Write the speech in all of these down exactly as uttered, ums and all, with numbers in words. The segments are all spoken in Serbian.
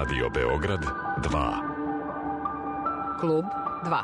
Radio Beograd dva. Klub dva.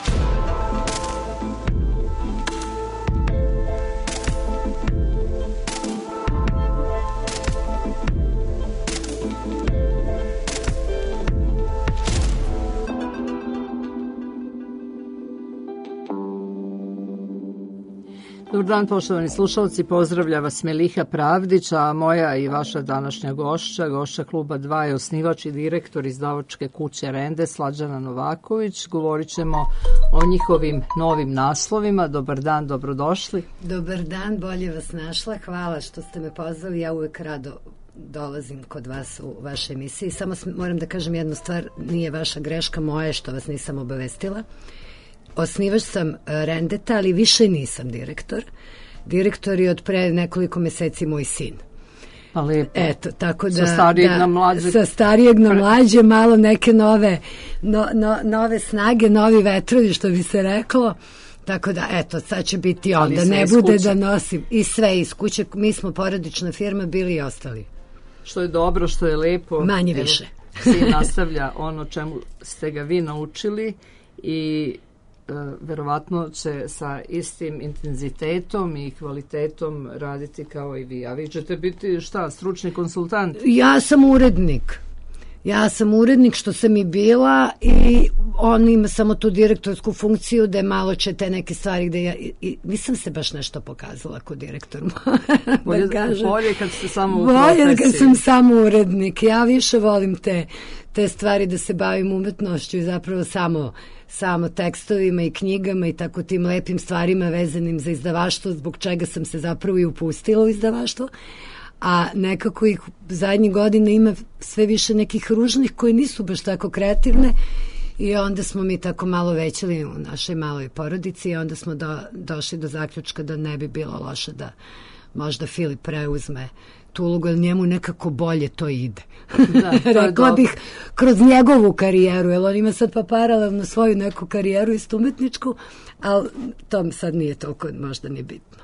Dobar dan, poštovani slušalci, pozdravlja vas Meliha Pravdić, a moja i vaša današnja gošća, gošća Kluba dva je osnivač i direktor izdavačke kuće Rende, Slađana Novaković. Govorit ćemo o njihovim novim naslovima. Dobar dan, dobrodošli. Dobar dan, bolje vas našla. Hvala što ste me pozvali. Ja uvek rado dolazim kod vas u vašoj emisiji. Samo moram da kažem jednu stvar, nije vaša greška, moja je što vas nisam obavestila. Osnivač sam Rendeta, ali više nisam direktor. Direktor je od pre nekoliko meseci moj sin. Pa lepo. Eto, tako da, sa starijeg da, na mlađe. Sa starijeg na mlađe, malo neke nove, no, no, nove snage, novi vetrovi, što bi se reklo. Tako da, eto, sad će biti on, da ne bude da nosim i sve iz kuće. Mi smo porodična firma, bili i ostali. Što je dobro, što je lepo. Manje više. Sin nastavlja ono čemu ste ga vi naučili i verovatno će sa istim intenzitetom i kvalitetom raditi kao i vi. A vi ćete biti šta, stručni konsultant? Ja sam urednik. Ja sam urednik što sam i bila i on ima samo tu direktorsku funkciju da malo će te neke stvari gde ja, i, nisam se baš nešto pokazala kao direktor. Bolje, da bolje kad ste samo u profesiji. Bolje kad sam profesiji. samo urednik. Ja više volim te, te stvari da se bavim umetnošću i zapravo samo samo tekstovima i knjigama i tako tim lepim stvarima vezanim za izdavaštvo, zbog čega sam se zapravo i upustila u izdavaštvo. A nekako ih zadnjih godina ima sve više nekih ružnih koji nisu baš tako kreativne i onda smo mi tako malo većali u našoj maloj porodici i onda smo do, došli do zaključka da ne bi bilo loše da možda Filip preuzme tu ulogu, jer njemu nekako bolje to ide. Da, to rekla bih kroz njegovu karijeru, jer on ima sad pa paralelno svoju neku karijeru isto umetničku, ali to sad nije toliko možda ni bitno.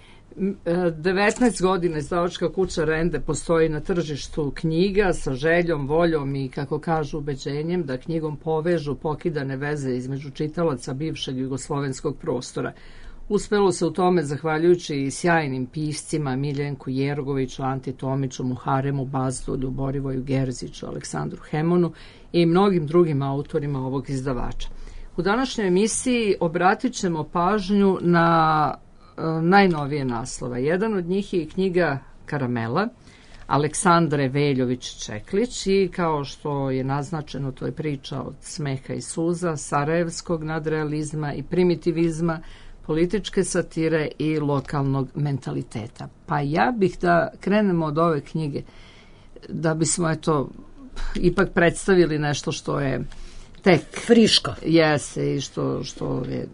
devetnaest godina izdavačka kuća Rende postoji na tržištu knjiga sa željom, voljom i, kako kažu, ubeđenjem da knjigom povežu pokidane veze između čitalaca bivšeg jugoslovenskog prostora. Uspelo se u tome zahvaljujući i sjajnim piscima Miljenku Jergoviću, Anti Tomiću, Muharemu Bazdulju, Borivoju Gerziću, Aleksandru Hemonu i mnogim drugim autorima ovog izdavača. U današnjoj emisiji obratit ćemo pažnju na najnovije naslova. Jedan od njih je knjiga Karamela Aleksandre Veljović-Čeklić i kao što je naznačeno, to je priča od smeha i suza, sarajevskog nadrealizma i primitivizma, političke satire i lokalnog mentaliteta. Pa ja bih da krenemo od ove knjige da bismo eto ipak predstavili nešto što je tek friško. Jeste i što, što je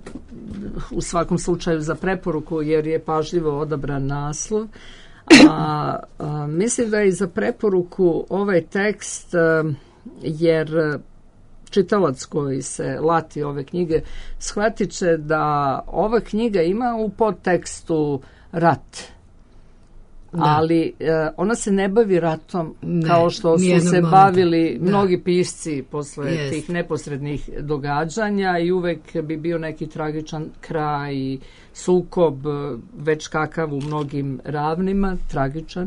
u svakom slučaju za preporuku jer je pažljivo odabran naslov. A, a, mislim da je i za preporuku ovaj tekst a, jer čitalac koji se lati ove knjige shvatit će da ova knjiga ima u podtekstu rat. Da. Ali e, ona se ne bavi ratom ne, kao što su se momenta. bavili da. mnogi pisci posle yes. tih neposrednih događanja i uvek bi bio neki tragičan kraj i sukob već kakav u mnogim ravnima, tragičan.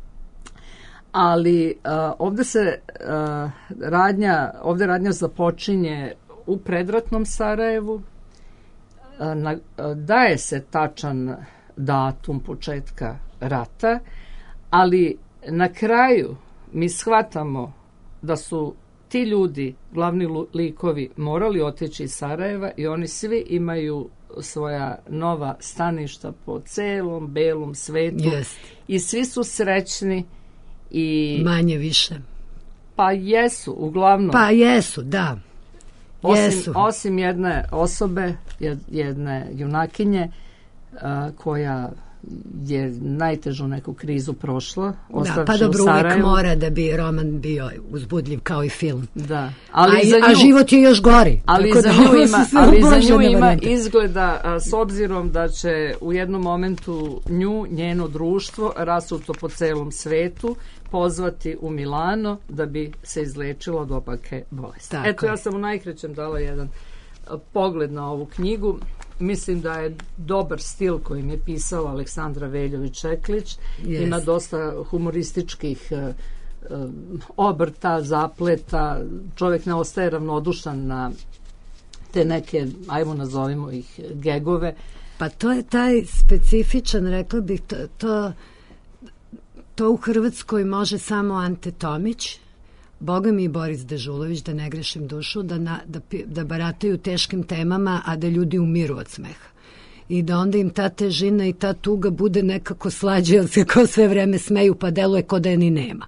Ali a, ovde se a, radnja, ovde radnja započinje u predratnom Sarajevu, a, na, a, daje se tačan datum početka rata, ali na kraju mi shvatamo da su ti ljudi, glavni likovi, morali otići iz Sarajeva i oni svi imaju svoja nova staništa po celom belom svetu yes. i svi su srećni i manje više. Pa jesu, uglavnom. Pa jesu, da. Osim, jesu. osim jedne osobe, jedne junakinje, a, koja je najtežu neku krizu prošla. Da, pa dobro, uvijek mora da bi roman bio uzbudljiv kao i film. Da. Ali a, za nju, a život je još gori. Ali za nju ima, ali za nju ima izgleda, a, s obzirom da će u jednom momentu nju, njeno društvo, rasuto po celom svetu, pozvati u Milano da bi se izlečila od opake bolesti. Tako Eto, ja sam u najkraćem dala jedan pogled na ovu knjigu. Mislim da je dobar stil kojim je pisala Aleksandra Veljović-Čeklić. Yes. Ima dosta humorističkih uh, uh, obrta, zapleta. Čovjek ne ostaje ravnodušan na te neke, ajmo nazovimo ih, gegove. Pa to je taj specifičan, rekla bih, to, to, to u Hrvatskoj može samo Ante Tomić, Boga mi i Boris Dežulović, da ne grešim dušu, da, na, da, da barataju teškim temama, a da ljudi umiru od smeha. I da onda im ta težina i ta tuga bude nekako slađe, jer se ko sve vreme smeju, pa deluje ko da je ni nema.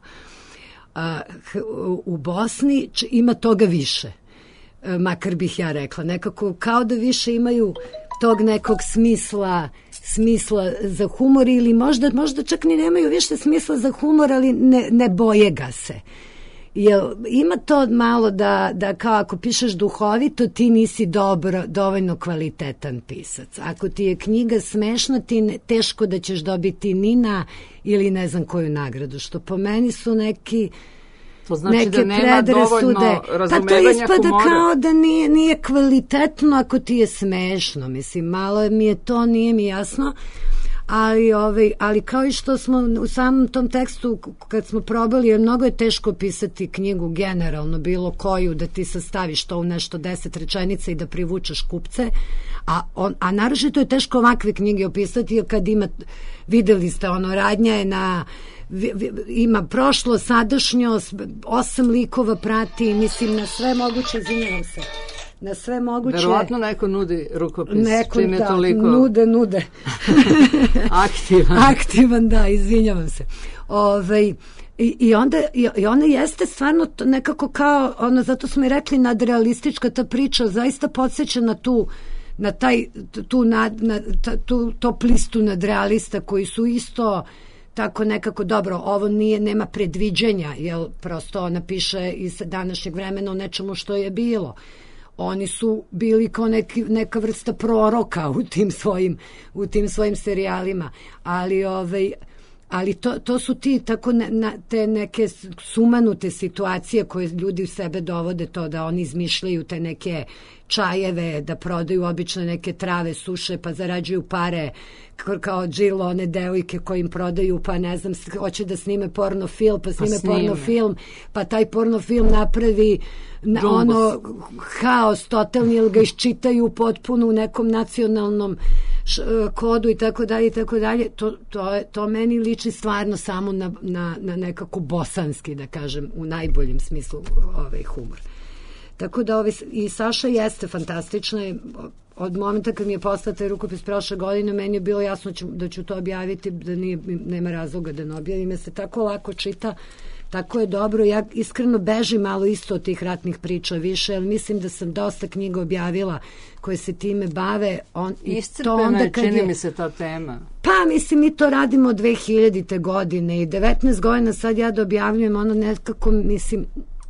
A, u Bosni ima toga više, makar bih ja rekla. Nekako kao da više imaju tog nekog smisla, smisla za humor, ili možda, možda čak ni nemaju više smisla za humor, ali ne, ne boje ga se. Jel, ima to malo da, da kao ako pišeš duhovito, ti nisi dobro, dovoljno kvalitetan pisac. Ako ti je knjiga smešna, ti ne, teško da ćeš dobiti Nina ili ne znam koju nagradu, što po meni su neki to znači neke da nema dovoljno razumevanja pa to ispada humora. Kao da nije, nije kvalitetno ako ti je smešno. Mislim, malo mi je to, nije mi jasno. Ali, ovaj, ali kao i što smo u samom tom tekstu kad smo probali, jer mnogo je teško pisati knjigu generalno, bilo koju, da ti sastaviš to u nešto deset rečenica i da privučeš kupce, a, on, a naročito je teško ovakve knjige opisati, jer kad ima, videli ste, ono, radnja je na ima prošlo, sadašnjo, osam likova prati, mislim, na sve moguće, izvinjavam se, na sve moguće. Verovatno neko nudi rukopis, neko, čim je da, toliko nude, nude. aktivan. Aktivan, da, izvinjavam se. Ove, i, i, onda, i, i ona jeste stvarno nekako kao, ono, zato smo i rekli nadrealistička ta priča, zaista podsjeća na tu, na taj, tu, na, na, ta, tu top listu nadrealista koji su isto tako nekako, dobro, ovo nije, nema predviđenja, jer prosto ona piše iz današnjeg vremena o nečemu što je bilo. Oni su bili kao neki, neka vrsta proroka u tim svojim, u tim svojim serijalima, ali, ovaj, ali to, to su ti tako ne, na, te neke sumanute situacije koje ljudi u sebe dovode, to da oni izmišljaju te neke čajeve, da prodaju obične neke trave, suše, pa zarađuju pare, kao Jill, one devojke koje im prodaju, pa ne znam, hoće da snime porno film, pa snime, pa porno film, pa taj porno film napravi na, ono haos totalni, ili ga iščitaju potpuno u nekom nacionalnom š, kodu i tako dalje i tako dalje. To, to, je, to meni liči stvarno samo na, na, na nekako bosanski, da kažem, u najboljem smislu ovaj humor. Tako da ovaj, i Saša jeste fantastična. Od momenta kad mi je poslao taj rukopis prošle godine, meni je bilo jasno ću, da ću to objaviti, da nije, nema razloga da ne objavim, jer se tako lako čita, tako je dobro. Ja iskreno bežim malo isto od tih ratnih priča više, jer mislim da sam dosta knjiga objavila koje se time bave. On, Iscrpena je, čini je, mi se ta tema. Pa mislim, mi to radimo od dve hiljadite godine i devetnaest godina sad ja da objavljujem, ono nekako, mislim,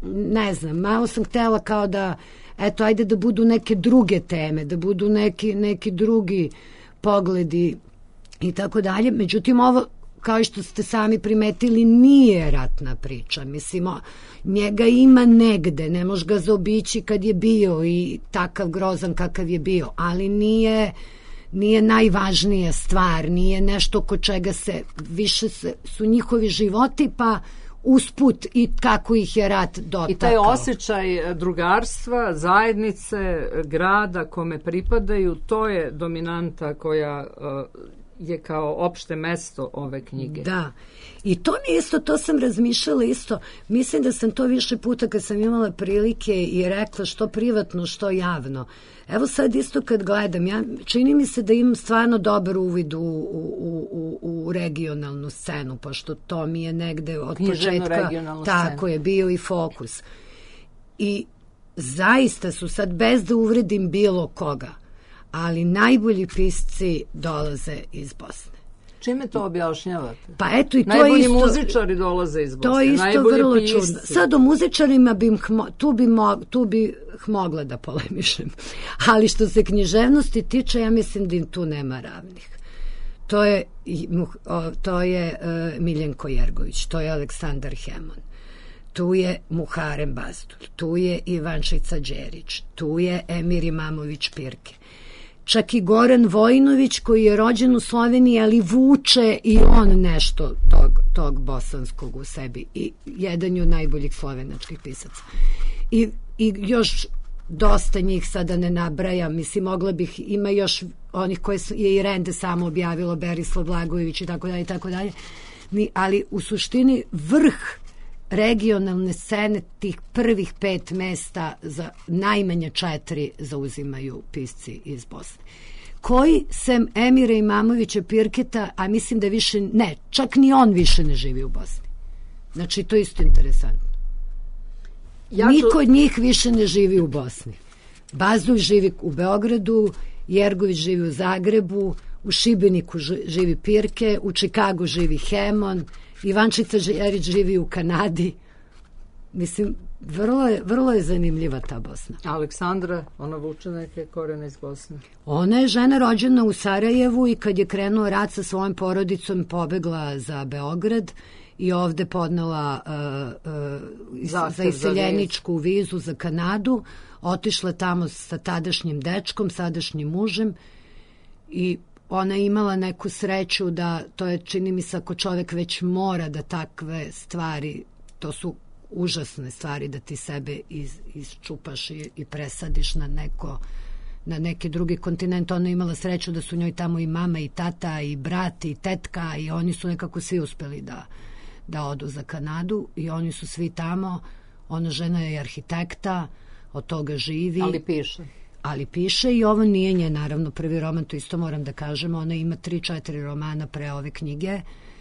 ne znam, malo sam htela kao da, eto, ajde da budu neke druge teme, da budu neki, neki drugi pogledi i tako dalje. Međutim, ovo, kao i što ste sami primetili, nije ratna priča. Mislim, njega ima negde, ne može ga zaobići kad je bio i takav grozan kakav je bio, ali nije, nije najvažnija stvar, nije nešto kod čega se, više se, su njihovi životi, pa usput i kako ih je rat dotakao. I taj osjećaj drugarstva, zajednice, grada kome pripadaju, to je dominanta koja uh, je kao opšte mesto ove knjige. Da. I to mi isto, to sam razmišljala isto. Mislim da sam to više puta kad sam imala prilike i rekla što privatno, što javno. Evo sad isto kad gledam, ja, čini mi se da imam stvarno dobar uvid u, u, u, u regionalnu scenu, pošto to mi je negde od početka tako je bio i fokus. I zaista su sad, bez da uvredim bilo koga, ali najbolji pisci dolaze iz Bosne. Čime to objašnjavate? Pa eto i to najbolji isto... Najbolji muzičari dolaze iz Bosne. To je isto najbolji vrlo pisci. čudno. Sad o muzičarima bi, tu bi, mo, tu bi mogla da polemišem. Ali što se književnosti tiče, ja mislim da im tu nema ravnih. To je, to je uh, Miljenko Jergović, to je Aleksandar Hemon, tu je Muharem Bazdulj, tu je Ivančica Đerić, tu je Emir Imamović Pirke. Čak i Goran Vojinović koji je rođen u Sloveniji, ali vuče i on nešto tog, tog bosanskog u sebi. I jedan je od najboljih slovenačkih pisaca. I, i još dosta njih sada ne nabrajam, mislim, mogla bih, ima još onih koje je i Rende samo objavilo, Berislav Blagojević i tako dalje i tako dalje, ali u suštini vrh regionalne scene tih prvih pet mesta za najmanje četiri zauzimaju pisci iz Bosne. Koji sem Emira Imamovića Pirketa, a mislim da više, ne, čak ni on više ne živi u Bosni. Znači, to je isto interesantno. Ja ću... Niko od njih više ne živi u Bosni. Bazdulj živi u Beogradu, Jergović živi u Zagrebu, u Šibeniku živi Pirke, u Čikagu živi Hemon, Ivančica Đerić živi u Kanadi. Mislim, vrlo je, vrlo je zanimljiva ta Bosna. Aleksandra, ona vuče neke korene iz Bosne. Ona je žena rođena u Sarajevu i kad je krenuo rat sa svojom porodicom pobegla za Beograd i ovde podnela uh, uh, za iseljeničku vizu za Kanadu. Otišla tamo sa tadašnjim dečkom, sadašnjim mužem i ona je imala neku sreću da, to je, čini mi se, ako čovek već mora da takve stvari, to su užasne stvari, da ti sebe iz, isčupaš i, i presadiš na neko, na neki drugi kontinent. Ona je imala sreću da su njoj tamo i mama i tata i brat i tetka i oni su nekako svi uspeli da, da odu za Kanadu i oni su svi tamo. Ona žena je arhitekta, od toga živi. Ali piše. Ali piše i ovo nije nje, naravno, prvi roman, to isto moram da kažem, ona ima tri, četiri romana pre ove knjige.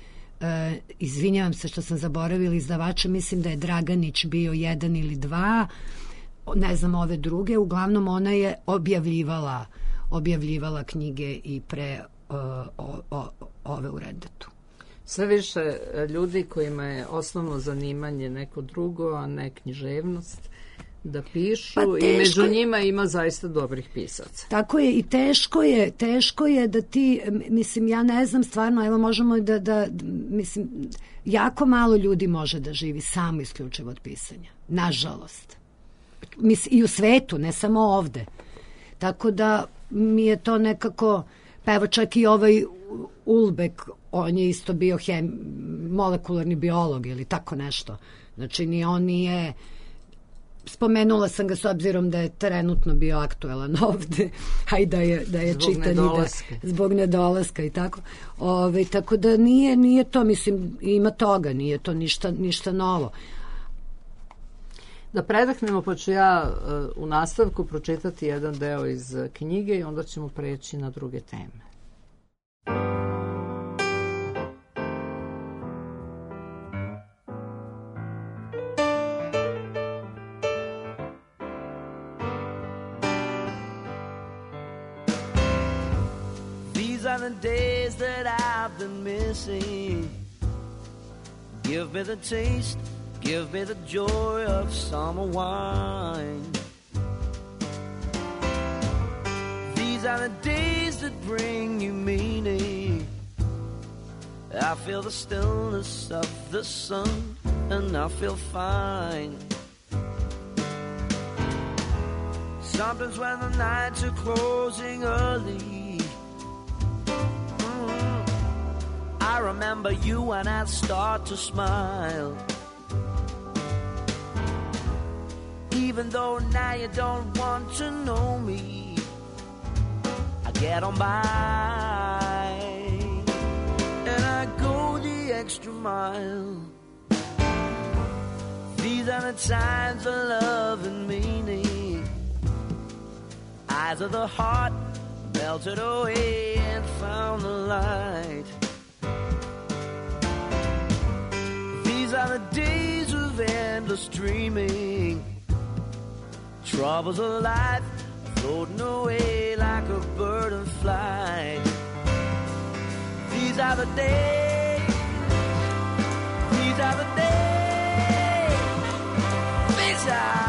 E, izvinjavam se što sam zaboravila izdavača, mislim da je Draganić bio jedan ili dva, ne znam ove druge, uglavnom ona je objavljivala, objavljivala knjige i pre o, o, o, ove u Rendetu. Sve više ljudi kojima je osnovno zanimanje neko drugo, a ne književnost, da pišu, pa i među njima ima zaista dobrih pisaca. Tako je, i teško je, teško je da ti, mislim, ja ne znam stvarno, evo možemo da, da mislim, jako malo ljudi može da živi samo isključivo od pisanja. Nažalost. Mislim, i u svetu, ne samo ovde. Tako da mi je to nekako, pa evo čak i ovaj Ulbek, on je isto bio hem, molekularni biolog ili tako nešto. Znači, ni on nije... Spomenula sam ga s obzirom da je trenutno bio aktuelan ovde, a i da je, da je zbog čitan nedolaska. I da, zbog nedolaska i tako. Ove, tako da nije, nije to, mislim, ima toga, nije to ništa, ništa novo. Da predahnemo, pa ću ja uh, u nastavku pročitati jedan deo iz knjige i onda ćemo preći na druge teme. The days that I've been missing. Give me the taste, give me the joy of summer wine. These are the days that bring you meaning. I feel the stillness of the sun and I feel fine. Sometimes when the nights are closing early, I remember you and I start to smile. Even though now you don't want to know me, I get on by and I go the extra mile. These are the times of love and meaning. Eyes of the heart melted away and found the light. These are the days of endless dreaming. Troubles of life floating away like a bird in flight. These are are the days, these are the days, these are the days.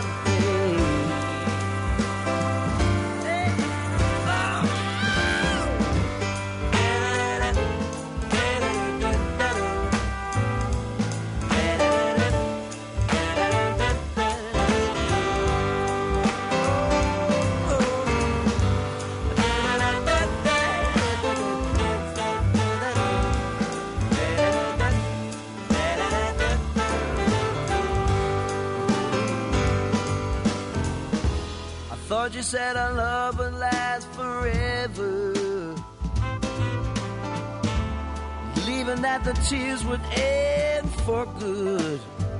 Thought you said our love would last forever, believing that the tears would end for good.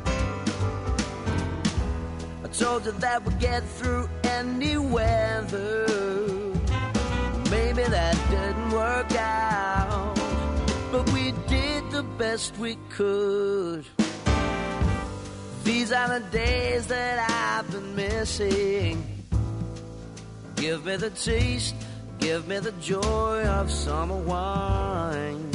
I told you that we'd get through any weather. Maybe that didn't work out, but we did the best we could. These are the days that I've been missing. Give me the taste, give me the joy of summer wine.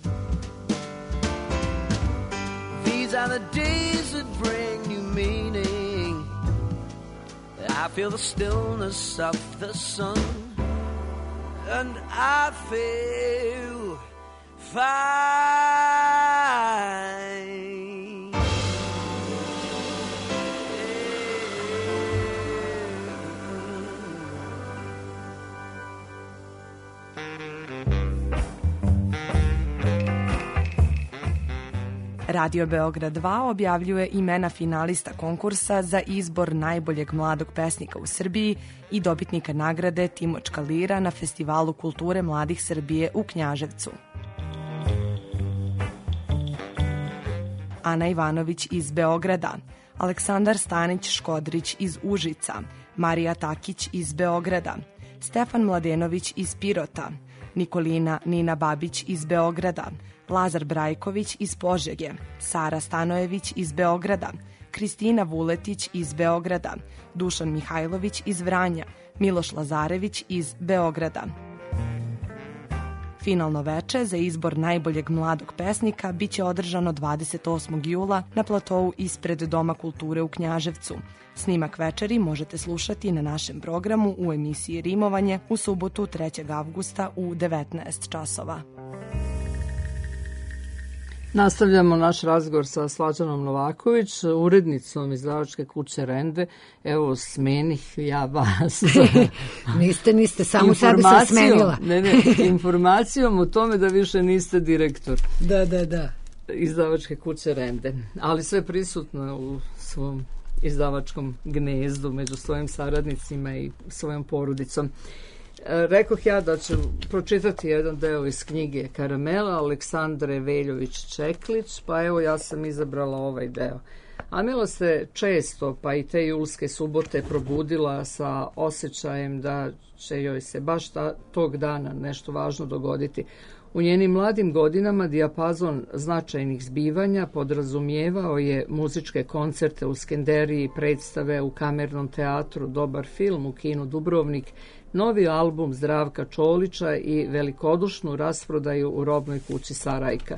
These are the days that bring new meaning. I feel the stillness of the sun, and I feel fine. Radio Beograd dva objavljuje imena finalista konkursa za izbor najboljeg mladog pesnika u Srbiji i dobitnika nagrade Timočka lira na Festivalu kulture mladih Srbije u Knjaževcu. Ana Ivanović iz Beograda, Aleksandar Stanić-Škodrić iz Užica, Marija Takić iz Beograda, Stefan Mladenović iz Pirota, Nikolina Nina Babić iz Beograda, Lazar Brajković iz Požege, Sara Stanojević iz Beograda, Kristina Vuletić iz Beograda, Dušan Mihajlović iz Vranja, Miloš Lazarević iz Beograda. Finalno veče za izbor najboljeg mladog pesnika biće održano dvadeset osmog jula na platou ispred Doma kulture u Knjaževcu. Snimak večeri možete slušati na našem programu u emisiji Rimovanje u subotu trećeg avgusta u devetnaest časova. Nastavljamo naš razgovor sa Slađanom Novaković, urednicom izdavačke kuće Rende. Evo, smenih ja vas. niste, niste, samo sebe sam smenila. ne, ne, informacijom o tome da više niste direktor. Da, da, da. Izdavačke kuće Rende. Ali sve prisutno u svom izdavačkom gnezdu među svojim saradnicima i svojom porodicom. Rekoh ja da ću pročitati jedan deo iz knjige Karamela Aleksandre Veljović-Čeklić, pa evo ja sam izabrala ovaj deo. Amila se često, pa i te julske subote, probudila sa osjećajem da će joj se baš ta, tog dana nešto važno dogoditi. U njenim mladim godinama dijapazon značajnih zbivanja podrazumijevao je muzičke koncerte u Skenderiji, predstave u Kamernom teatru, dobar film u kinu Dubrovnik, novi album Zdravka Čolića i velikodušnu rasprodaju u robnoj kući Sarajka.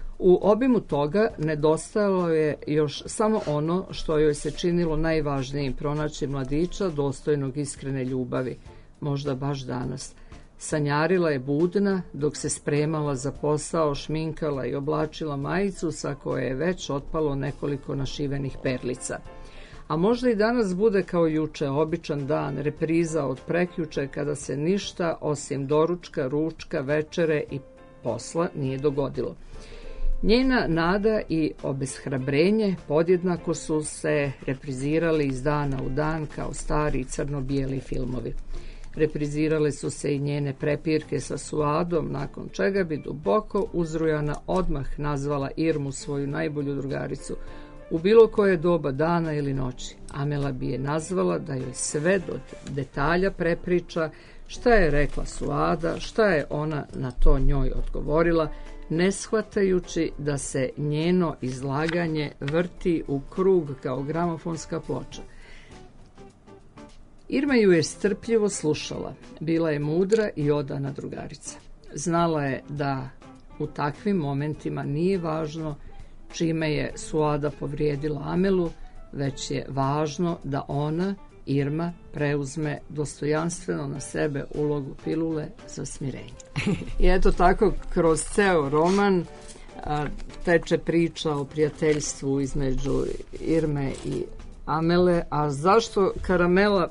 U obimu toga nedostajalo je još samo ono što joj se činilo najvažnijim, pronaći mladića dostojnog iskrene ljubavi, možda baš danas. Sanjarila je budna dok se spremala za posao, šminkala i oblačila majicu sa koje je već otpalo nekoliko našivenih perlica. A možda i danas bude kao juče, običan dan, repriza od prekjuče kada se ništa osim doručka, ručka, večere i posla nije dogodilo. Njena nada i obeshrabrenje podjednako su se reprizirali iz dana u dan kao stari crno-bijeli filmovi. Reprizirale su se i njene prepirke sa Suadom, nakon čega bi duboko uzrujana odmah nazvala Irmu svoju najbolju drugaricu. U bilo koje doba dana ili noći Amela bi je nazvala da joj sve do detalja prepriča šta je rekla Suada, šta je ona na to njoj odgovorila, ne shvatajući da se njeno izlaganje vrti u krug kao gramofonska ploča. Irma ju je strpljivo slušala, bila je mudra i odana drugarica. Znala je da u takvim momentima nije važno čime je Suada povrijedila Amelu, već je važno da ona, Irma, preuzme dostojanstveno na sebe ulogu pilule za smirenje. I eto tako, kroz ceo roman a, teče priča o prijateljstvu između Irme i Amele. A zašto Karamela?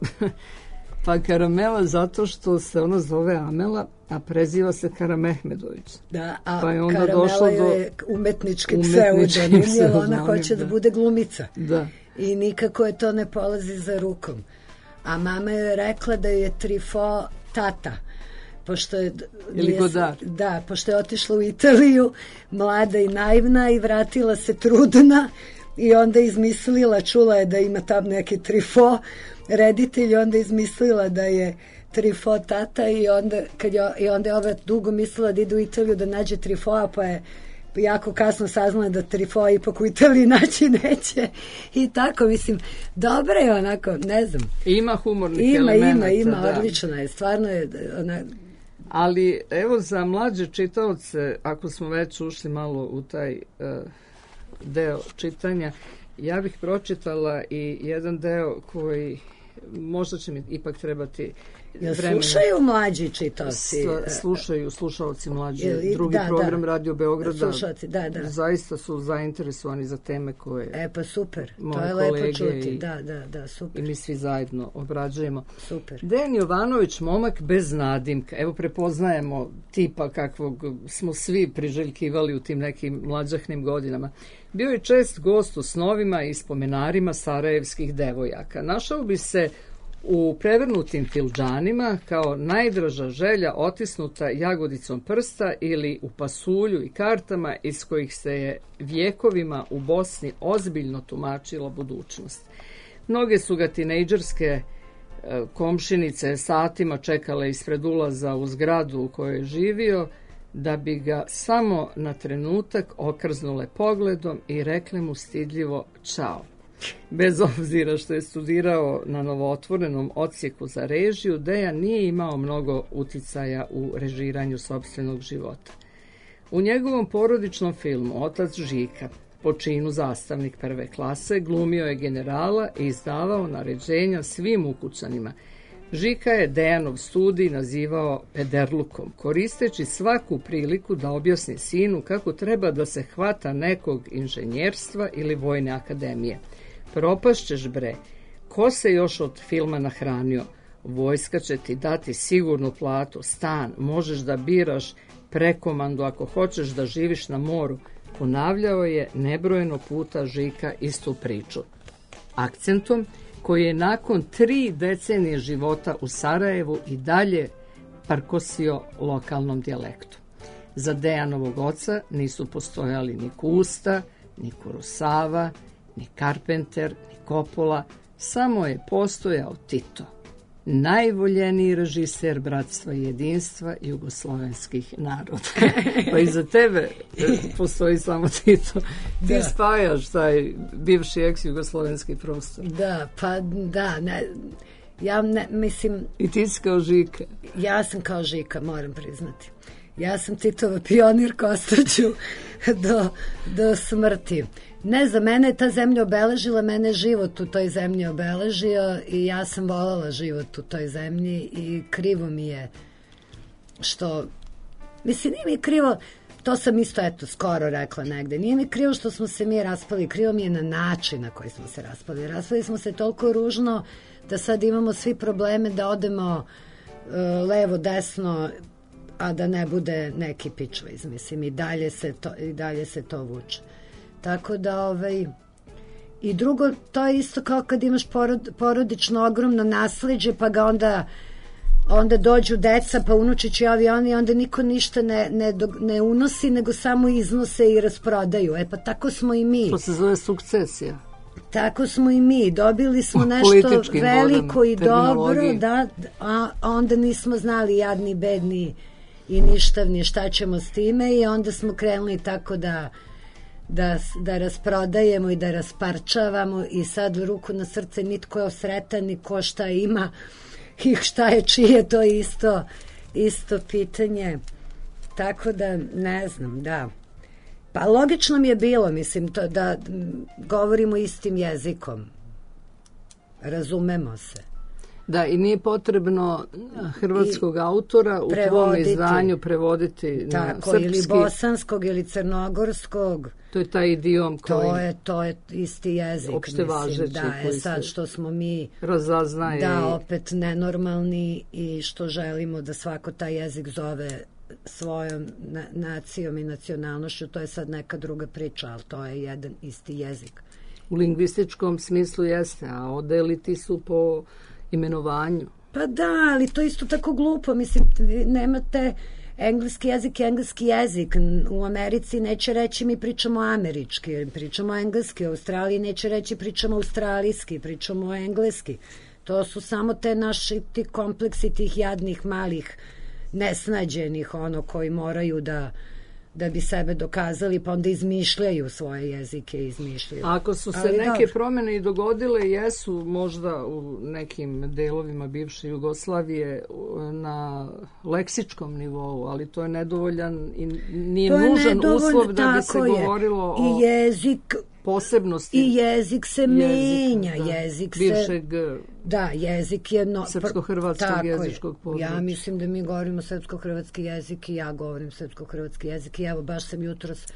Pa Karamela zato što se ona zove Amela, a preziva se Karamehmedović. Da, a pa je onda Karamela do je umetnički pseudonim, jer ona hoće da. da bude glumica. Da. I nikako je to ne polazi za rukom. A mama je rekla da je Trifo tata. Pošto je, Ili Godar. Da, pošto je otišla u Italiju, mlada i naivna, i vratila se trudna, i onda izmislila, čula je da ima tam neki Trifo, reditelj, onda izmislila da je Trifo tata, i onda, kad je, i onda je ova dugo mislila da ide u Italiju da nađe Trifoa, pa je jako kasno saznala da Trifoa ipak u Italiji naći neće. I tako, mislim, dobro je onako, ne znam. Ima humornih ima, elemenata. Ima, ima, da. odlično je, stvarno je ona... Ali evo za mlađe čitaoce, ako smo već ušli malo u taj uh, deo čitanja, ja bih pročitala i jedan deo koji možda će mi ipak trebati Jel vremena. Slušaju mlađi čitaoci? Slušaju, slušaoci mlađi. Jel, drugi da, program da. Radio Beograda. Slušalci, da, da. Zaista su zainteresovani za teme koje... E pa super, to je lepo čuti. I, da, da, da, super. I mi svi zajedno obrađujemo. Super. Dejan Jovanović, momak bez nadimka. Evo prepoznajemo tipa kakvog smo svi priželjkivali u tim nekim mlađahnim godinama. Bio je čest gost u snovima i spomenarima sarajevskih devojaka. Našao bi se u prevrnutim filđanima kao najdraža želja otisnuta jagodicom prsta ili u pasulju i kartama iz kojih se je vjekovima u Bosni ozbiljno tumačila budućnost. Mnoge su ga tinejdžerske komšinice satima čekale ispred ulaza u zgradu u kojoj je živio, da bi ga samo na trenutak okrznule pogledom i rekle mu stidljivo čao. Bez obzira što je studirao na novootvorenom odsjeku za režiju, Dejan nije imao mnogo uticaja u režiranju sopstvenog života. U njegovom porodičnom filmu Otac Žika, po činu zastavnik prve klase, glumio je generala i izdavao naređenja svim ukućanima. Žika je Dejanov studij nazivao pederlukom, koristeći svaku priliku da objasni sinu kako treba da se hvata nekog inženjerstva ili vojne akademije. Propašćeš bre, ko se još od filma nahranio? Vojska će ti dati sigurnu platu, stan, možeš da biraš prekomandu ako hoćeš da živiš na moru. Ponavljao je nebrojeno puta Žika istu priču. Akcentom koji je nakon tri decenije života u Sarajevu i dalje parkosio lokalnom dijalektu. Za Dejanovog oca nisu postojali ni Kusta, ni Kurosava, ni Carpenter, ni Coppola, samo je postojao Tito, najvoljeniji režiser bratstva i jedinstva jugoslovenskih naroda. Pa i za tebe postoji samo Tito. Ti da. Spajaš taj bivši ex-jugoslovenski prostor. Da, pa da, ne, ja ne, mislim... I ti si kao Žika. Ja sam kao Žika, moram priznati. Ja sam Titova pionirka, ostaću do, do smrti. Ne, za mene je ta zemlja obeležila, mene život u toj zemlji obeležio i ja sam voljela život u toj zemlji i krivo mi je što, mislim, nije mi krivo, to sam isto, eto, skoro rekla negde, nije mi krivo što smo se mi raspali, krivo mi je na način na koji smo se raspali. Raspali smo se toliko ružno da sad imamo svi probleme da odemo uh, levo, desno, a da ne bude neki pičviz, mislim, i dalje se to, i dalje se to vuče. Tako da, ovaj, i drugo, to je isto kao kad imaš porod, porodično ogromno nasleđe, pa ga onda, onda dođu deca, pa unučići avioni, onda niko ništa ne, ne, ne unosi, nego samo iznose i rasprodaju. E pa tako smo i mi. To se zove sukcesija. Tako smo i mi. Dobili smo nešto veliko i dobro, da, a onda nismo znali jadni, bedni i ništavni šta ćemo s time i onda smo krenuli tako da Da, da rasprodajemo i da rasparčavamo i sad ruku na srce nitko je sretan ni ko šta ima i šta je čije, to je isto, isto pitanje. tako da, ne znam, da. Pa logično mi je bilo, mislim, to, da govorimo istim jezikom. Razumemo se. Da, i nije potrebno hrvatskog I autora u tvom izdanju prevoditi tako, na srpski. Ili bosanskog, ili crnogorskog. To je taj idiom koji... To je, to je isti jezik. Opšte važeći. Da, je sad što smo mi... Razaznaje. Da, opet nenormalni i što želimo da svako taj jezik zove svojom na, nacijom i nacionalnošću, to je sad neka druga priča, ali to je jedan isti jezik. U lingvističkom smislu jeste, a odeliti su po imenovanju. Pa da, ali to isto tako glupo, mislim, nemate engleski jezik, engleski jezik, u Americi neće reći mi pričamo američki, pričamo engleski, u Australiji neće reći pričamo australijski, pričamo engleski. To su samo te naši ti kompleksi tih jadnih malih nesnađenih, ono, koji moraju da da bi sebe dokazali, pa onda izmišljaju svoje jezike, izmišljaju. Ako su se ali neke dobro. promjene i dogodile, jesu možda u nekim delovima bivše Jugoslavije na leksičkom nivou, ali to je nedovoljan i nije to nužan nedovoljno, uslov da bi se je. govorilo o I jezik, posebnosti. I jezik se jezik, menja, da, jezik bivšeg se... Da, jezik je... No, srpsko-hrvatskog jezičkog područja. Ja mislim da mi govorimo srpsko-hrvatski jezik i ja govorim srpsko-hrvatski jezik i evo, baš sam jutros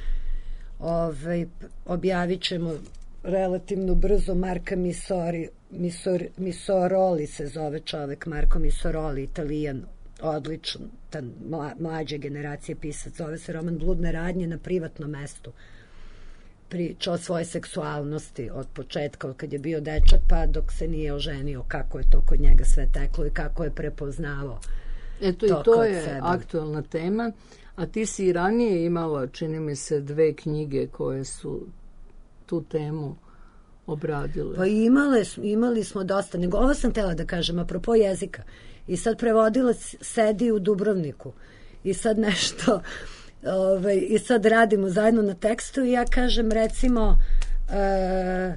ovaj, objavit ćemo relativno brzo Marka Misori, Misor, Misoroli se zove čovek, Marko Misoroli, Italijan, odličan, ta mla, mlađe generacije pisac, zove se roman Bludne radnje na privatnom mestu. Priča o svoje seksualnosti od početka, od kad je bio dečak pa dok se nije oženio, kako je to kod njega sve teklo i kako je prepoznavao. Eto to i to je sebe. Aktualna tema, a ti si i ranije imala, čini mi se, dve knjige koje su tu temu obradile. Pa imale, imali smo dosta, nego ovo sam htjela da kažem, apropo jezika, i sad prevodilac sedi u Dubrovniku i sad nešto... Ove, i sad radimo zajedno na tekstu i ja kažem recimo e,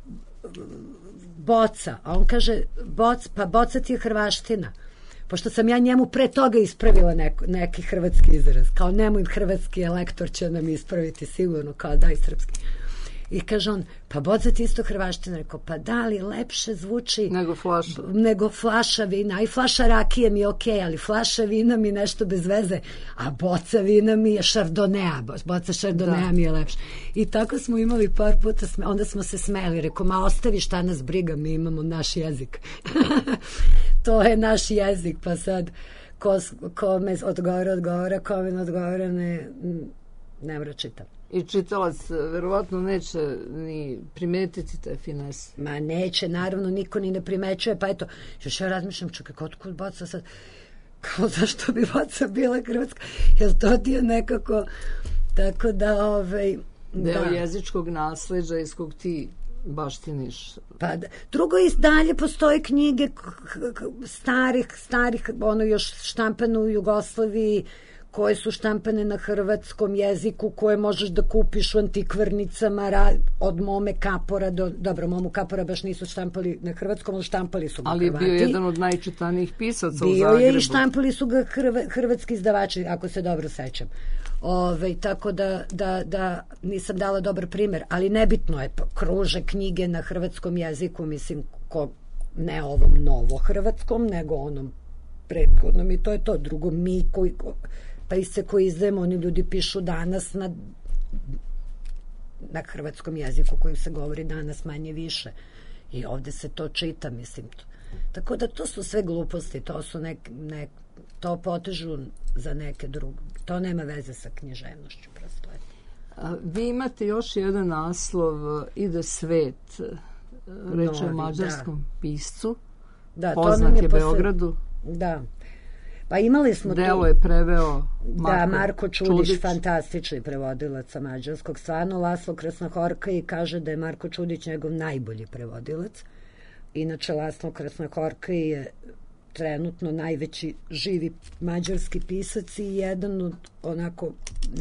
boca, a on kaže boc, pa boca ti je hrvaština, pošto sam ja njemu pre toga ispravila neko, neki hrvatski izraz, kao nemoj hrvatski, lektor će nam ispraviti sigurno, kao daj srpski. I kaže on, pa boca ti isto hrvaština. Rekao, pa da li lepše zvuči nego flaša, nego flaša vina. I flaša rakije mi je okej, okay, ali flaša vina mi nešto bez veze, a boca vina mi je šardonea, boca šardonea da. Mi je lepše. I tako smo imali par puta, onda smo se smeli, rekao, ma ostavi šta nas briga, mi imamo naš jezik. To je naš jezik, pa sad ko, ko me odgovara, odgovara, ko me ne odgovara, ne, ne mora čitam. I čitalac verovatno neće ni primetiti te finese. Ma neće, naravno, niko ni ne primećuje, pa eto, još ja razmišljam, čekaj, otkud boca sad, kao zašto bi boca bila hrvatska, jer to ti je nekako, tako da, ovaj, deo da. Jezičkog nasleđa iz kog ti baštiniš. Pa da. Drugo, i dalje postoje knjige starih, starih, ono još štampane u Jugoslaviji, koje su štampane na hrvatskom jeziku, koje možeš da kupiš u antikvarnicama, od Mome Kapora do, dobro, Momu Kapora baš nisu štampali na hrvatskom, ali štampali su ga ali Hrvati. Ali je bio jedan od najčitanijih pisaca bio u Zagrebu. Bio je i štampali su ga hrv, hrvatski izdavači, ako se dobro sećam. Ove, tako da, da, da nisam dala dobar primer, ali nebitno je, kruže knjige na hrvatskom jeziku, mislim, ko, ne ovom novo hrvatskom, nego onom prethodnom, i to je to. Drugo, mi koji... pa iste koji izdajemo, oni ljudi pišu danas na, na hrvatskom jeziku kojim se govori danas manje više. I ovde se to čita, mislim. Tako da to su sve gluposti, to su nek, nek, to potežu za neke druge. To nema veze sa književnošću, prosto je. A, vi imate još jedan naslov, Ide svet, reče o mađarskom da. piscu, da, poznat je, je posle... Beogradu. Da. Pa imali smo Delo tu... je preveo Marko, da, Marko Čudić, Čudić, fantastični prevodilac sa mađarskog. Stvarno, Laslo Krasnohorka i kaže da je Marko Čudić njegov najbolji prevodilac. Inače, Laslo Krasnohorka je trenutno najveći živi mađarski pisac i jedan od onako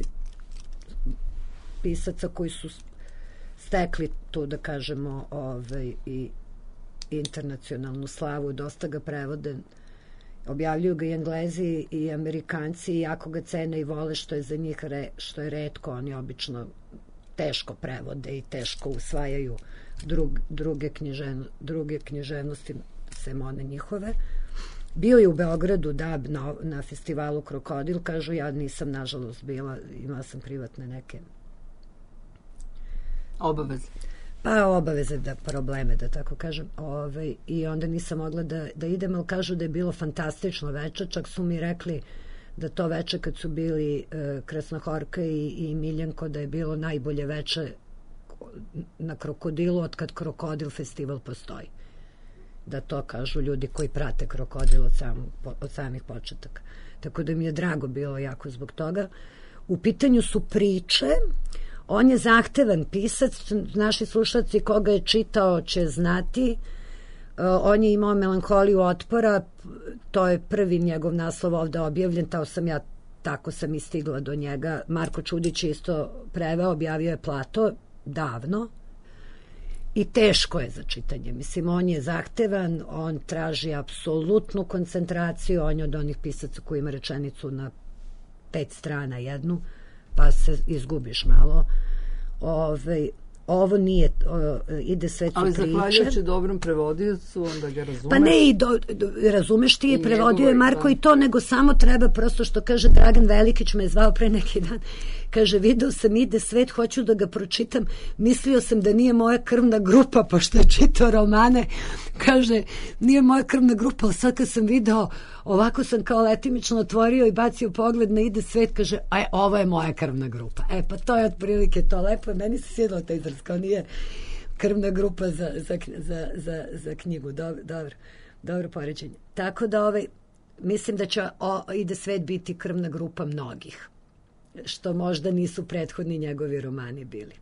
pisaca koji su stekli tu, da kažemo, ovaj, i internacionalnu slavu. Dosta ga prevode. objavljuju ga i Englezi i Amerikanci i jako ga cene i vole, što je za njih re, što je retko. Oni obično teško prevode i teško usvajaju drug, druge, knjižen, druge književnosti, sem one njihove. Bio je u Beogradu, da, na, na festivalu Krokodil, kažu, ja nisam nažalost bila, imala sam privatne neke obaveze. Pa obaveze, da, probleme, da tako kažem. Ove, I onda nisam mogla da, da idem, ali kažu da je bilo fantastično veče, čak su mi rekli da to veče kad su bili e, Kresna Horka i, i Miljenko, da je bilo najbolje veče na Krokodilu od kad Krokodil festival postoji. Da to kažu ljudi koji prate Krokodil od, sam, od samih početaka. Tako da mi je drago bilo jako zbog toga. U pitanju su priče. On je zahtevan pisac, naši slušalci koga je čitao će znati. On je imao Melanholiju otpora, to je prvi njegov naslov ovde objavljen, tao sam ja, tako sam i stigla do njega. Marko Čudić je isto preveo, objavio je Plato davno i teško je za čitanje. Mislim, on je zahtevan, on traži apsolutnu koncentraciju, on je od onih pisaca koji ima rečenicu na pet strana jednu, pa se izgubiš malo. Ove, ovo nije, o, ide sve tu priče. Ali zahvaljujući dobrom prevodiocu, onda ga razumeš. Pa ne, i do, do, razumeš ti je, prevodio je Marko i to, nego samo treba prosto, što kaže Dragan Velikić, me je zvao pre neki dan, kaže, video sam Ide svet, hoću da ga pročitam, mislio sam da nije moja krvna grupa, pošto je čitao romane, kaže, nije moja krvna grupa, ali sad kad sam video, ovako sam kao letimično otvorio i bacio pogled na Ide svet, kaže, aj, ovo je moja krvna grupa. E, pa to je otprilike to, lepo, meni se svidilo taj izraz, kao nije krvna grupa za, za, za, za, za knjigu, dobro, dobro, dobro poređenje. Tako da, ovaj, mislim da će o, Ide svet biti krvna grupa mnogih, što možda nisu prethodni njegovi romani bili.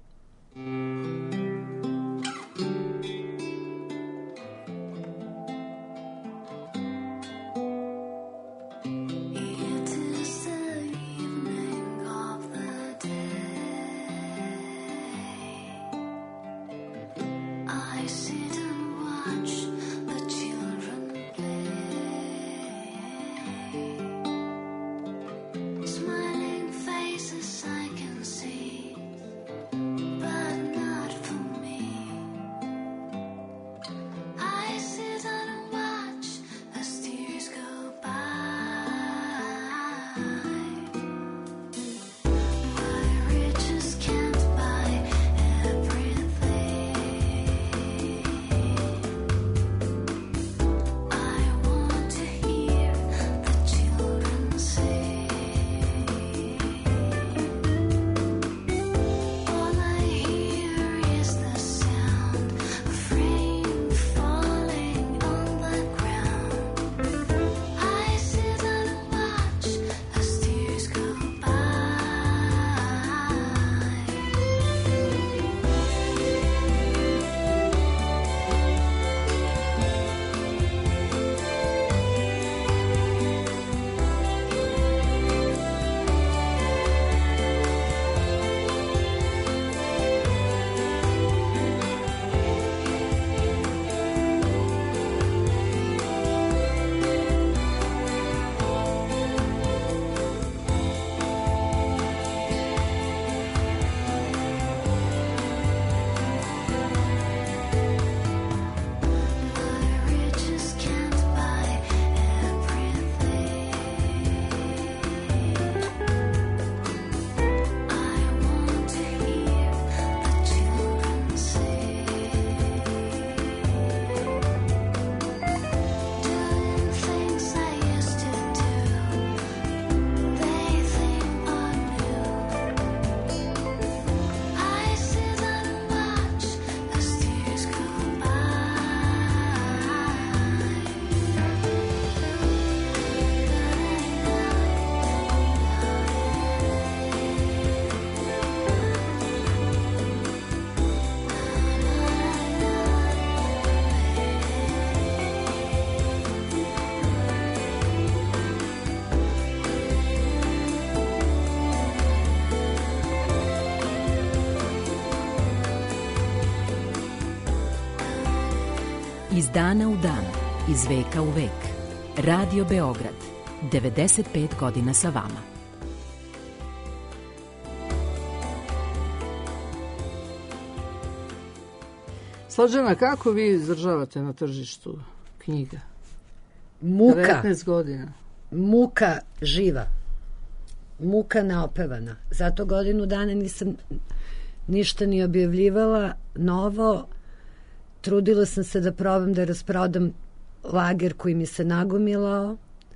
Iz dana u dan, iz veka u vek. Radio Beograd, devedeset pet godina sa vama. Slađana, kako vi izdržavate na tržištu knjiga? Muka. devetnaest godina. Muka živa. Muka neopevana. Zato godinu dana nisam ništa ni objavljivala novo. Trudila sam se da probam da rasprodam lager koji mi se nagomilao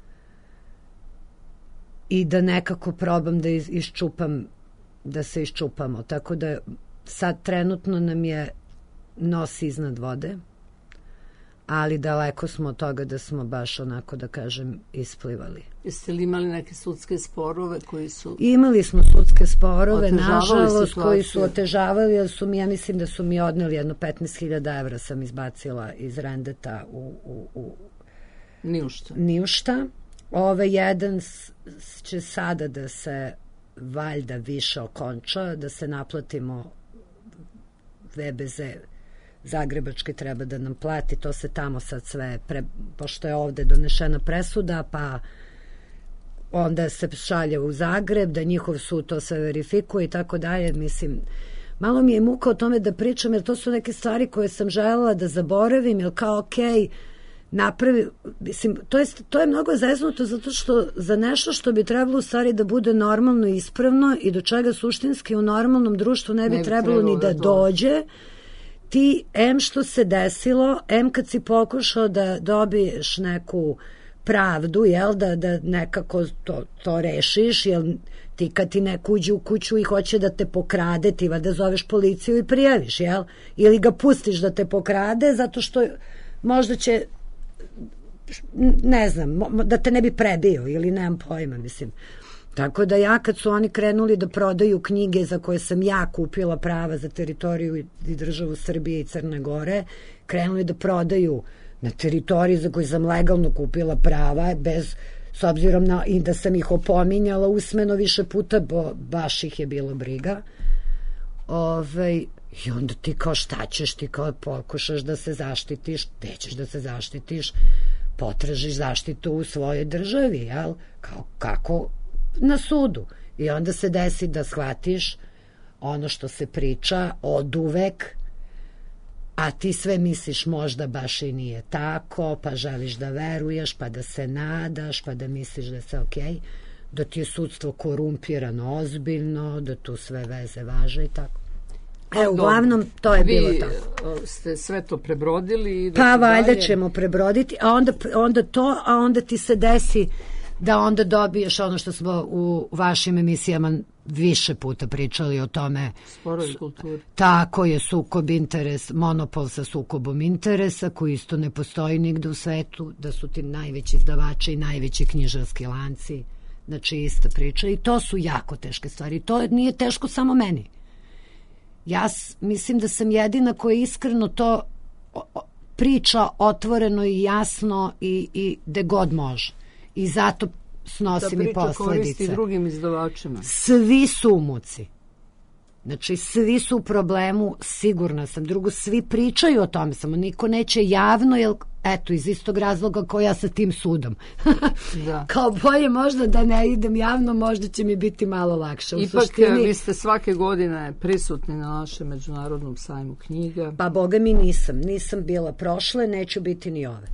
i da nekako probam da iz, iščupam, da se iščupamo. Tako da sad trenutno nam je nos iznad vode, ali daleko smo od toga da smo baš onako, da kažem, isplivali. Jeste li imali neke sudske sporove koji su... Imali smo sudske sporove, otežavali nažalost, situaciju? koji su otežavali, jer su mi, ja mislim da su mi odneli jedno petnaest hiljada evra sam izbacila iz rendeta u, u, u Niušta. Niušta. Ove jedan s, će sada da se valjda više okonča, da se naplatimo V B Z Zagrebački treba da nam plati, to se tamo sad sve, pre, pošto je ovde donešena presuda, pa onda se šalje u Zagreb, da njihov sud to sve verifikuje i tako dalje. Mislim, malo mi je muka o tome da pričam, jer to su neke stvari koje sam želela da zaboravim, jer kao okej, napravi, mislim, to je, to je mnogo zeznuto zato što za nešto što bi trebalo u stvari da bude normalno i ispravno i do čega suštinski u normalnom društvu ne bi, ne bi trebalo, trebalo ni da, da dođe, ti, em što se desilo, em kad si pokušao da dobiješ neku pravdu, jel, da, da nekako to, to rešiš, jel, ti kad ti neko uđe u kuću i hoće da te pokrade, ti da zoveš policiju i prijaviš, jel, ili ga pustiš da te pokrade, zato što možda će, ne znam, da te ne bi prebio, ili nemam pojma, mislim. Tako da ja kad su oni krenuli da prodaju knjige za koje sam ja kupila prava za teritoriju i državu Srbije i Crne Gore, krenuli da prodaju na teritoriji za koju sam legalno kupila prava, bez, s obzirom na, i da sam ih opominjala usmeno više puta, bo baš ih je bilo briga. Ove, I onda ti kao šta ćeš, ti kao pokušaš da se zaštitiš, gde ćeš da se zaštitiš, potražiš zaštitu u svojoj državi, jel? Kao, kako? Na sudu. I onda se desi da shvatiš ono što se priča od uvek, a ti sve misliš možda baš i nije tako, pa želiš da veruješ, pa da se nadaš, pa da misliš da je sve okej, da ti je sudstvo korumpirano ozbiljno, da tu sve veze važe i tako. E, uglavnom, to je vi bilo tako. Vi ste sve to prebrodili? I pa valjda ćemo prebroditi, a onda, onda to, a onda ti se desi da onda dobiješ ono što smo u vašim emisijama više puta pričali o tome. Sporovi kulturi. Tako je, sukob interes, monopol sa sukobom interesa, koji isto ne postoji nigde u svetu, da su ti najveći izdavači i najveći knjižarski lanci. Znači, ista priča. I to su jako teške stvari. To nije teško samo meni. Ja mislim da sam jedina koja iskreno to priča otvoreno i jasno i, i de god može. I zato snosim i posledice. Da priča koristi drugim izdavačima. Svi su u muci. Znači, svi su u problemu, sigurna sam. Drugo, svi pričaju o tome, samo niko neće javno, jer, eto, iz istog razloga kao ja sa tim sudom. Da. Kao bolje možda da ne idem javno, možda će mi biti malo lakše. U Ipak, suštini, vi ste svake godine prisutni na našem međunarodnom sajmu knjiga. Pa, boga mi nisam. Nisam bila prošle, neću biti ni ove.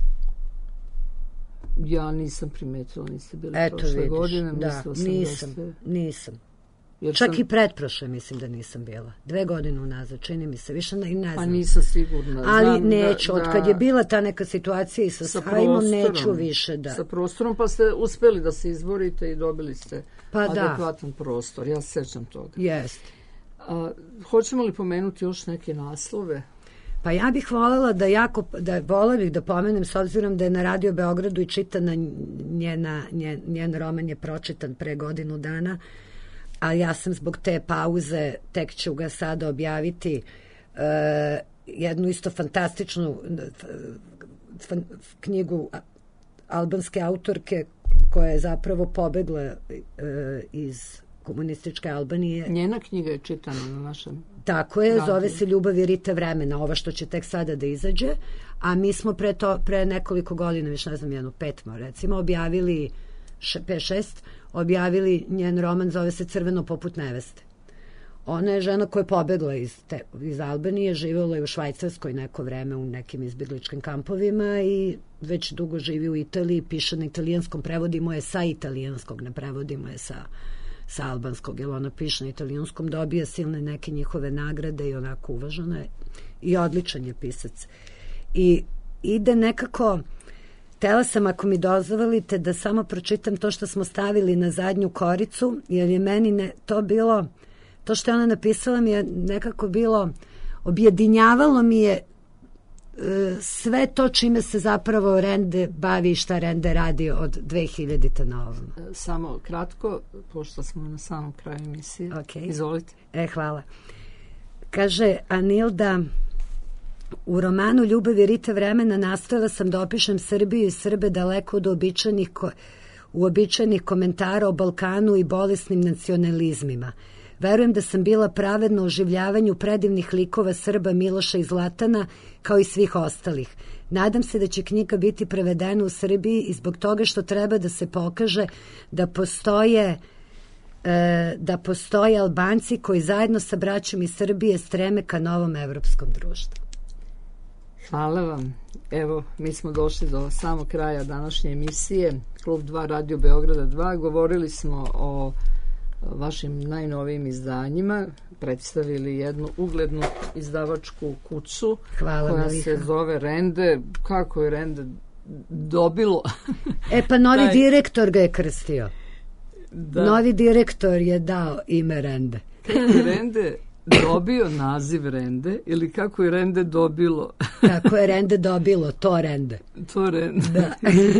Ja nisam primetila, niste bili eto, prošle vidiš, godine. Da, sam nisam, da ste... nisam. Jer Čak sam... i pretprošle mislim da nisam bila. Dve godine unazad, čini mi se, više ne, ne znam. Pa nisam sigurna. Ali znam neću, da, od kad je bila ta neka situacija i sa, sa sajmom, neću više da... Sa prostorom, pa ste uspeli da se izborite i dobili ste pa adekvatan da. prostor. Ja se sećam toga. Jest. A, hoćemo li pomenuti još neke naslove? Pa ja bih voljela da jako, da voljela bih da pomenem, s obzirom da je na Radio Beogradu i čitana njena, njen, njen roman je pročitan pre godinu dana, a ja sam zbog te pauze, tek ću ga sada objaviti, uh, jednu isto fantastičnu fan, knjigu albanske autorke koja je zapravo pobegla uh, iz komunističke Albanije. Njena knjiga je čitana na našem... Tako je, zove se Ljubav i rite vremena, ova što će tek sada da izađe, a mi smo pre, to, pre nekoliko godina, više ne znam, jednu petmo recimo, objavili, pet šest, objavili njen roman, zove se Crveno poput neveste. Ona je žena koja je pobegla iz, te, iz Albanije, živjela je u Švajcarskoj neko vreme u nekim izbjegličkim kampovima i već dugo živi u Italiji, piše na italijanskom, prevodimo je sa italijanskog, ne prevodimo je sa, sa albanskog, jer ona piše na italijanskom, dobija silne neke njihove nagrade i onako uvažena je i odličan je pisac. I ide nekako, htela sam, ako mi dozvolite, da samo pročitam to što smo stavili na zadnju koricu, jer je meni ne, to bilo... To što je ona napisala mi je nekako bilo, objedinjavalo mi je e, sve to čime se zapravo Rende bavi i šta Rende radi od dve hiljadite na ovom. Samo kratko, pošto smo na samom kraju emisije. Okay. Izvolite. E, hvala. Kaže Anilda, u romanu Ljubav i rite vremena nastojala sam da opišem Srbiju i Srbe daleko od uobičajenih, ko, uobičajenih komentara o Balkanu i bolesnim nacionalizmima. Verujem da sam bila pravedna u oživljavanju predivnih likova Srba Miloša i Zlatana, kao i svih ostalih. Nadam se da će knjiga biti prevedena u Srbiji i zbog toga što treba da se pokaže da postoje, e, da postoje Albanci koji zajedno sa braćom iz Srbije streme ka novom evropskom društvu. Hvala vam. Evo, mi smo došli do samog kraja današnje emisije. Klub dva Radio Beograda dva. Govorili smo o vašim najnovijim izdanjima, predstavili jednu uglednu izdavačku kuću. Hvala, koja Maliha. se zove Rende. Kako je Rende dobilo? E pa novi Taj... direktor ga je krstio. Da. Novi direktor je dao ime Rende. Kako je Rende dobio naziv Rende ili kako je Rende dobilo? Kako je Rende dobilo, to Rende. To Rende. Da.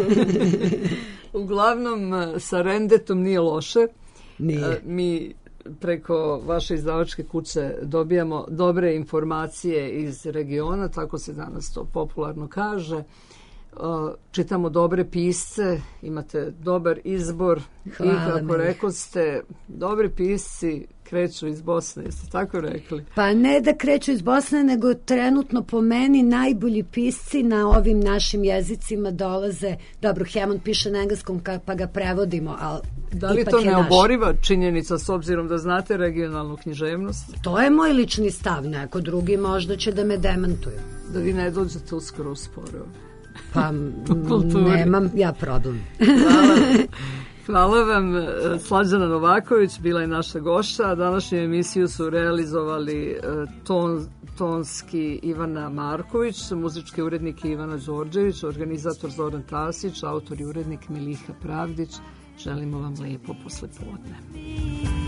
Uglavnom, sa Rendetom nije loše. Nije. Mi preko vaše izdavačke kuće dobijamo dobre informacije iz regiona, tako se danas to popularno kaže. Čitamo dobre pisce, imate dobar izbor. Hvala, i kako meni. Rekoste, dobri pisci kreću iz Bosne, jeste tako rekli? Pa ne da kreću iz Bosne, nego trenutno po meni najbolji pisci na ovim našim jezicima dolaze, dobro, Hemon piše na engleskom pa ga prevodimo, ali da li ipak to je neoboriva naš. Činjenica s obzirom da znate regionalnu književnost? To je moj lični stav, neko drugi možda će da me demantuju. Da vi ne dođete uskoro u sporove. Pa nemam ja problem. Hvala. Hvala vam. Slađana Novaković bila je naša gošća, a današnju emisiju su realizovali ton, tonski Ivana Marković, muzički urednik Ivana Đorđević, organizator Zoran Tasić, autor i urednik Miliha Pravdić. Želimo vam lijepo poslepodne.